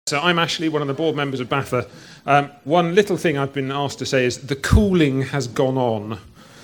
So I'm Ashley, one of the board members of BAFA. One little thing I've been asked to say is the cooling has gone on.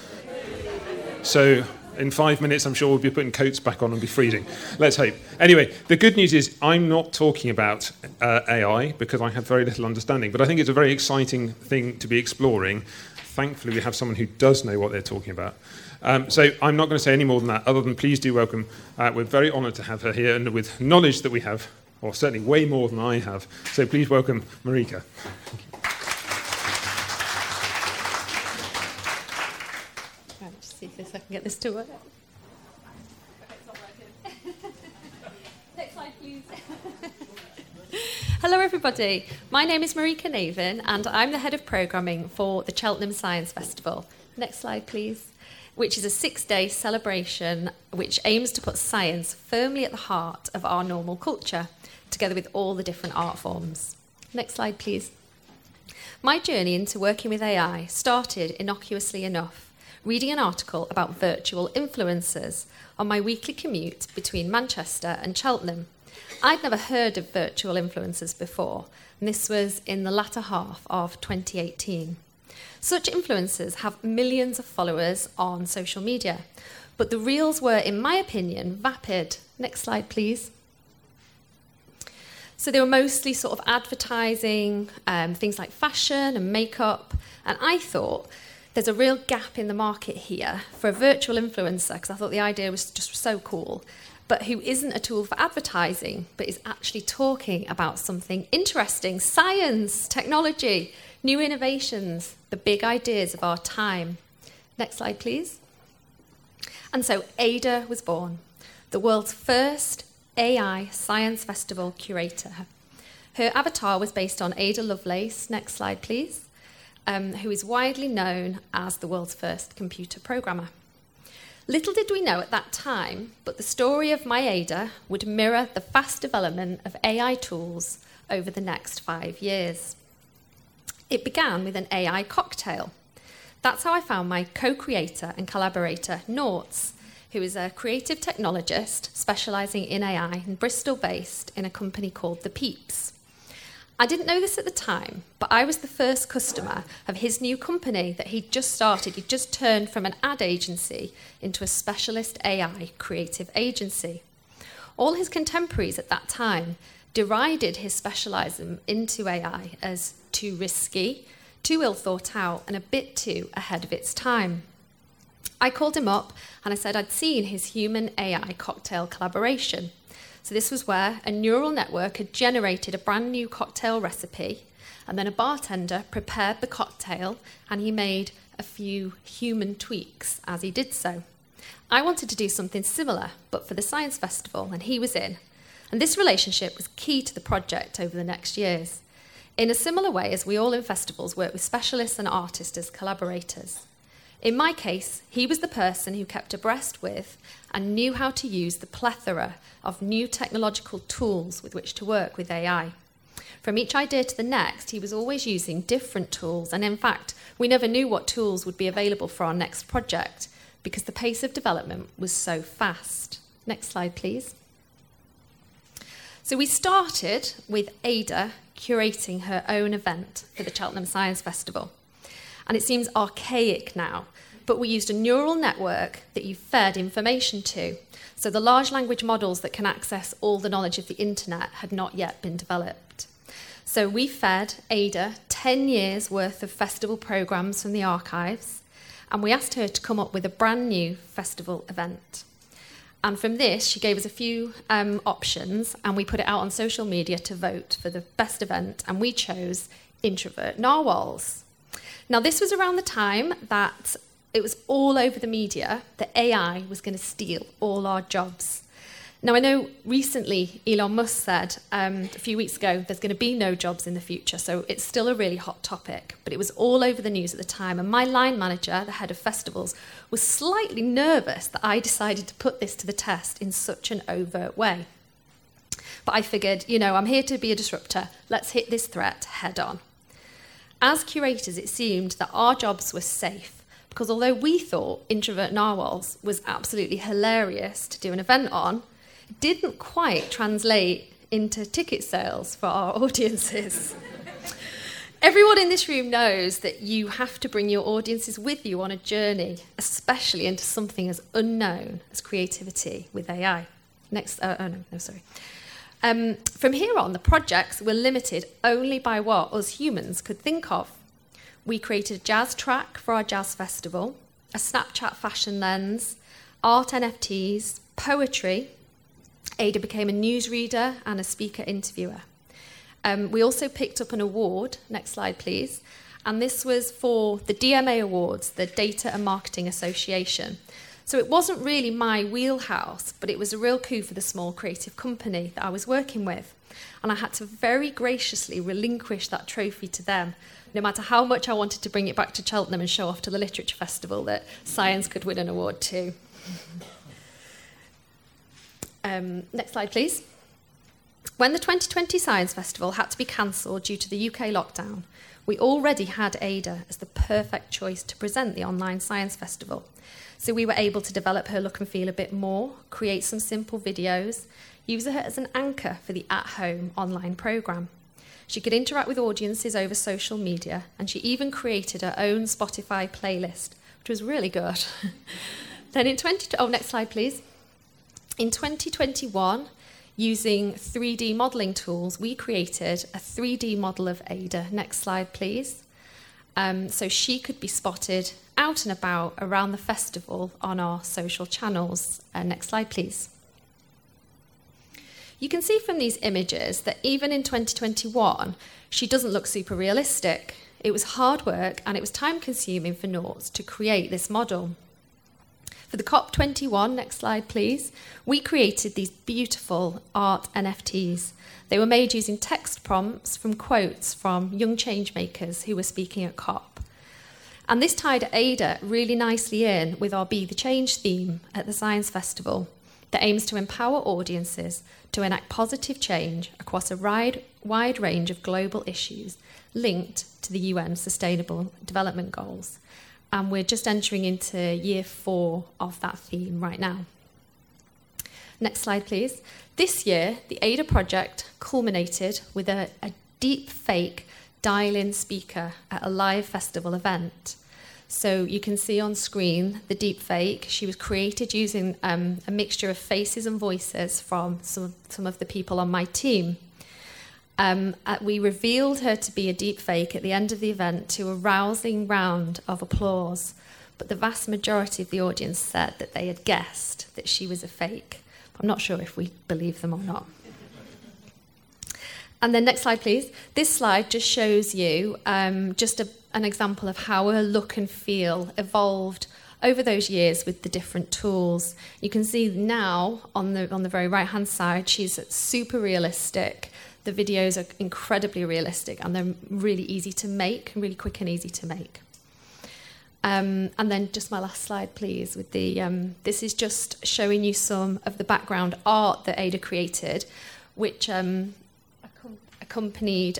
So in 5 minutes, I'm sure we'll be putting coats back on and be freezing. Let's hope. Anyway, the good news is I'm not talking about AI because I have very little understanding, but I think it's a very exciting thing to be exploring. Thankfully, we have someone who does know what they're talking about. So I'm not going to say any more than that, other than please do welcome. We're very honoured to have her here, and with knowledge that we have, or certainly way more than I have. So please welcome Marika. Right, just see if I can get this to work. Next slide, please. Hello, everybody. My name is Marika Navin, and I'm the head of programming for the Cheltenham Science Festival. Next slide, please. Which is a 6-day celebration which aims to put science firmly at the heart of our normal culture, together with all the different art forms. Next slide, please. My journey into working with AI started innocuously enough, reading an article about virtual influencers on my weekly commute between Manchester and Cheltenham. I'd never heard of virtual influencers before, and this was in the latter half of 2018. Such influencers have millions of followers on social media, but the reels were, in my opinion, vapid. Next slide, please. So they were mostly sort of advertising, things like fashion and makeup, and I thought there's a real gap in the market here for a virtual influencer, because I thought the idea was just so cool, but who isn't a tool for advertising, but is actually talking about something interesting, science, technology, new innovations, the big ideas of our time. Next slide, please. And so Ada was born, the world's first AI Science Festival curator. Her avatar was based on Ada Lovelace, next slide please, who is widely known as the world's first computer programmer. Little did we know at that time, but the story of my Ada would mirror the fast development of AI tools over the next 5 years. It began with an AI cocktail. That's how I found my co-creator and collaborator, Nortz, who is a creative technologist specialising in AI and Bristol-based in a company called The Peeps. I didn't know this at the time, but I was the first customer of his new company that he'd just started. He'd just turned from an ad agency into a specialist AI creative agency. All his contemporaries at that time derided his specialism into AI as too risky, too ill thought out, and a bit too ahead of its time. I called him up and I said I'd seen his human AI cocktail collaboration. So this was where a neural network had generated a brand new cocktail recipe, and then a bartender prepared the cocktail and he made a few human tweaks as he did so. I wanted to do something similar, but for the Science Festival, and he was in. And this relationship was key to the project over the next years, in a similar way as we all in festivals work with specialists and artists as collaborators. In my case, he was the person who kept abreast with and knew how to use the plethora of new technological tools with which to work with AI. From each idea to the next, he was always using different tools, and in fact, we never knew what tools would be available for our next project because the pace of development was so fast. Next slide, please. So we started with Ada curating her own event for the Cheltenham Science Festival. And it seems archaic now, but we used a neural network that you fed information to. So the large language models that can access all the knowledge of the internet had not yet been developed. So we fed Ada 10 years worth of festival programmes from the archives, and we asked her to come up with a brand new festival event. And from this, she gave us a few options, and we put it out on social media to vote for the best event, and we chose Introvert Narwhals. Now, this was around the time that it was all over the media that AI was going to steal all our jobs. Now, I know recently Elon Musk said a few weeks ago there's going to be no jobs in the future, so it's still a really hot topic, but it was all over the news at the time, and my line manager, the head of festivals, was slightly nervous that I decided to put this to the test in such an overt way. But I figured, I'm here to be a disruptor. Let's hit this threat head on. As curators, it seemed that our jobs were safe, because although we thought Introvert Narwhals was absolutely hilarious to do an event on, it didn't quite translate into ticket sales for our audiences. Everyone in this room knows that you have to bring your audiences with you on a journey, especially into something as unknown as creativity with AI. From here on, the projects were limited only by what us humans could think of. We created a jazz track for our jazz festival, a Snapchat fashion lens, art NFTs, poetry. Ada became a newsreader and a speaker interviewer. We also picked up an award, next slide please, and this was for the DMA Awards, the Data and Marketing Association. So it wasn't really my wheelhouse, but it was a real coup for the small creative company that I was working with. And I had to very graciously relinquish that trophy to them, no matter how much I wanted to bring it back to Cheltenham and show off to the Literature Festival that science could win an award too. Next slide, please. When the 2020 Science Festival had to be cancelled due to the UK lockdown, we already had Ada as the perfect choice to present the online Science Festival. So we were able to develop her look and feel a bit more, create some simple videos, use her as an anchor for the at-home online programme. She could interact with audiences over social media, and she even created her own Spotify playlist, which was really good. Then next slide, please. In 2021, using 3D modelling tools, we created a 3D model of Ada. Next slide, please. So she could be spotted out and about around the festival on our social channels. Next slide, please. You can see from these images that even in 2021, she doesn't look super realistic. It was hard work and it was time consuming for Noughts to create this model. For the COP21, next slide please, we created these beautiful art NFTs. They were made using text prompts from quotes from young changemakers who were speaking at COP. And this tied Ada really nicely in with our Be the Change theme at the Science Festival that aims to empower audiences to enact positive change across a wide range of global issues linked to the UN Sustainable Development Goals. And we're just entering into year 4 of that theme right now. Next slide, please. This year, the Ada project culminated with a deep fake dial-in speaker at a live festival event. So you can see on screen the deep fake. She was created using a mixture of faces and voices from some of the people on my team. We revealed her to be a deep fake at the end of the event to a rousing round of applause, but the vast majority of the audience said that they had guessed that she was a fake. I'm not sure if we believe them or not. And then next slide, please. This slide just shows you just an example of how her look and feel evolved over those years with the different tools. You can see now on the very right-hand side, she's super realistic. The videos are incredibly realistic and they're really easy to make, really quick and easy to make. And then just my last slide, please, with the this is just showing you some of the background art that Ada created, which accompanied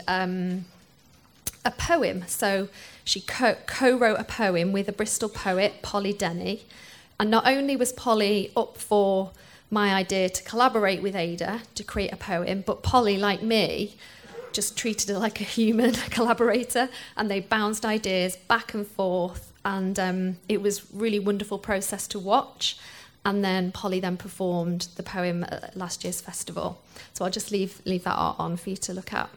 a poem. So she co-wrote a poem with a Bristol poet, Polly Denny. And not only was Polly up for my idea to collaborate with Ada to create a poem, but Polly, like me, just treated her like a human collaborator, and they bounced ideas back and forth, and it was really wonderful process to watch. And then Polly then performed the poem at last year's festival. So I'll just leave that art on for you to look at.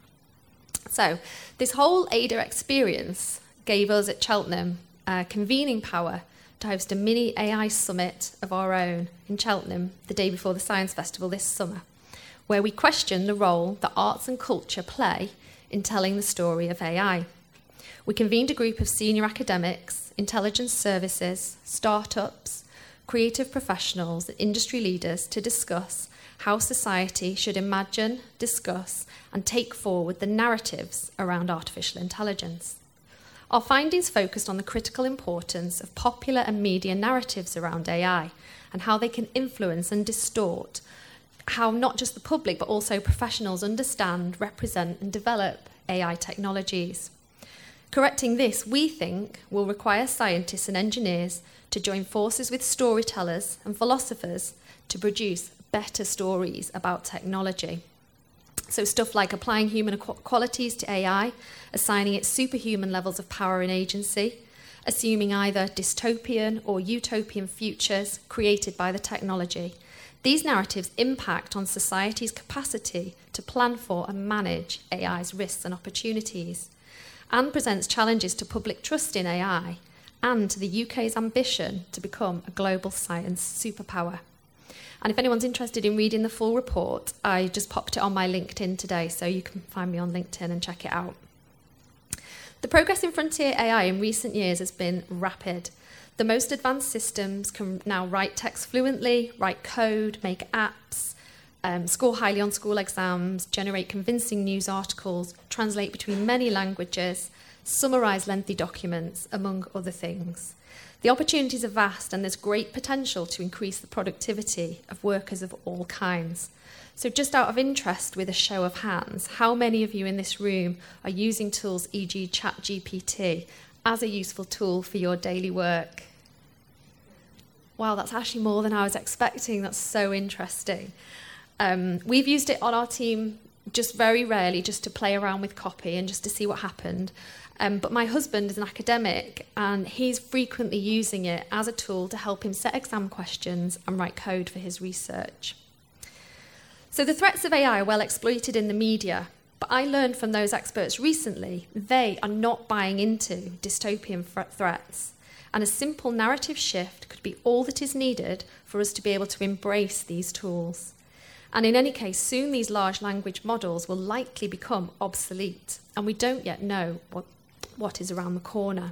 So this whole Ada experience gave us at Cheltenham convening power to host a mini AI summit of our own in Cheltenham the day before the Science Festival this summer, where we questioned the role that arts and culture play in telling the story of AI. We convened a group of senior academics, intelligence services, startups, creative professionals, and industry leaders to discuss how society should imagine, discuss, and take forward the narratives around artificial intelligence. Our findings focused on the critical importance of popular and media narratives around AI and how they can influence and distort how not just the public but also professionals understand, represent, and develop AI technologies. Correcting this, we think, will require scientists and engineers to join forces with storytellers and philosophers to produce better stories about technology. So stuff like applying human qualities to AI, assigning it superhuman levels of power and agency, assuming either dystopian or utopian futures created by the technology. These narratives impact on society's capacity to plan for and manage AI's risks and opportunities, and presents challenges to public trust in AI and to the UK's ambition to become a global science superpower. And if anyone's interested in reading the full report, I just popped it on my LinkedIn today, so you can find me on LinkedIn and check it out. The progress in frontier AI in recent years has been rapid. The most advanced systems can now write text fluently, write code, make apps, score highly on school exams, generate convincing news articles, translate between many languages, summarise lengthy documents, among other things. The opportunities are vast, and there's great potential to increase the productivity of workers of all kinds. So just out of interest, with a show of hands, how many of you in this room are using tools, e.g. ChatGPT, as a useful tool for your daily work? Wow, that's actually more than I was expecting. That's so interesting. We've used it on our team just very rarely, just to play around with copy and just to see what happened. But my husband is an academic, and he's frequently using it as a tool to help him set exam questions and write code for his research. So the threats of AI are well exploited in the media, but I learned from those experts recently they are not buying into dystopian threats, and a simple narrative shift could be all that is needed for us to be able to embrace these tools. And in any case, soon these large language models will likely become obsolete, and we don't yet know what is around the corner.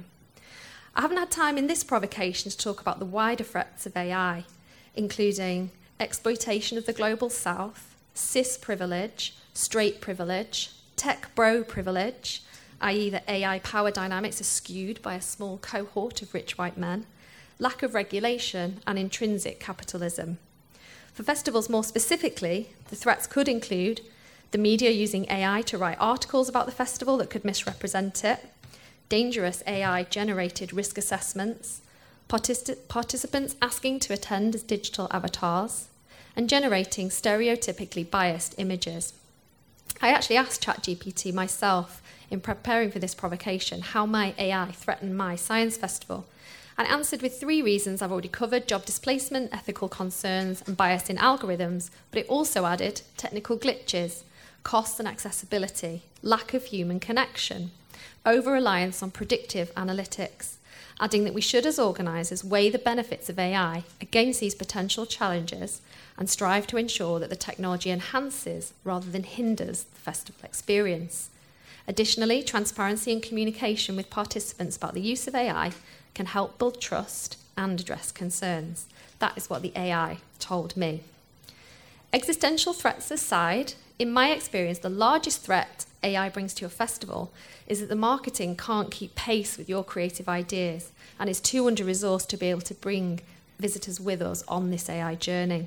I haven't had time in this provocation to talk about the wider threats of AI, including exploitation of the global south, cis privilege, straight privilege, tech bro privilege, i.e. that AI power dynamics are skewed by a small cohort of rich white men, lack of regulation, and intrinsic capitalism. For festivals more specifically, the threats could include the media using AI to write articles about the festival that could misrepresent it, dangerous AI-generated risk assessments, participants asking to attend as digital avatars, and generating stereotypically biased images. I actually asked ChatGPT myself in preparing for this provocation how my AI threatened my science festival, and answered with 3 reasons I've already covered: job displacement, ethical concerns, and bias in algorithms, but it also added technical glitches, costs and accessibility, lack of human connection, over-reliance on predictive analytics, adding that we should, as organisers, weigh the benefits of AI against these potential challenges and strive to ensure that the technology enhances rather than hinders the festival experience. Additionally, transparency and communication with participants about the use of AI can help build trust and address concerns. That is what the AI told me. Existential threats aside, in my experience, the largest threat AI brings to your festival is that the marketing can't keep pace with your creative ideas and is too under-resourced to be able to bring visitors with us on this AI journey.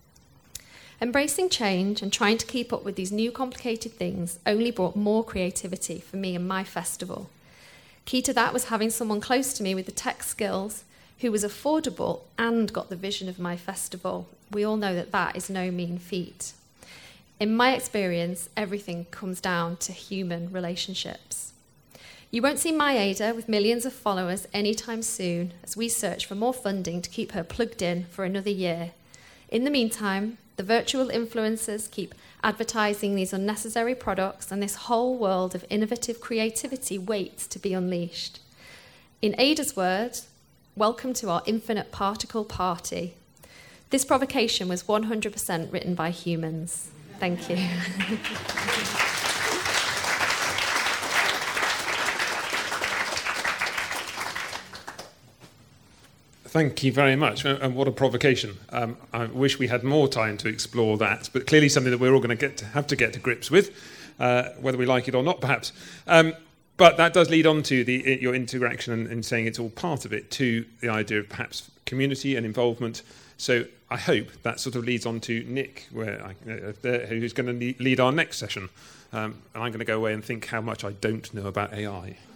Embracing change and trying to keep up with these new complicated things only brought more creativity for me and my festival. Key to that was having someone close to me with the tech skills who was affordable and got the vision of my festival. We all know that that is no mean feat. In my experience, everything comes down to human relationships. You won't see my Ada with millions of followers anytime soon as we search for more funding to keep her plugged in for another year. In the meantime, the virtual influencers keep advertising these unnecessary products, and this whole world of innovative creativity waits to be unleashed. In Ada's words, welcome to our infinite particle party. This provocation was 100% written by humans. Thank you. Thank you very much, and what a provocation. I wish we had more time to explore that, but clearly something that we're all going to have to get to grips with, whether we like it or not, perhaps. But that does lead on to your interaction and saying it's all part of it, to the idea of perhaps community and involvement. So I hope that sort of leads on to Nick, who's going to lead our next session. And I'm going to go away and think how much I don't know about AI.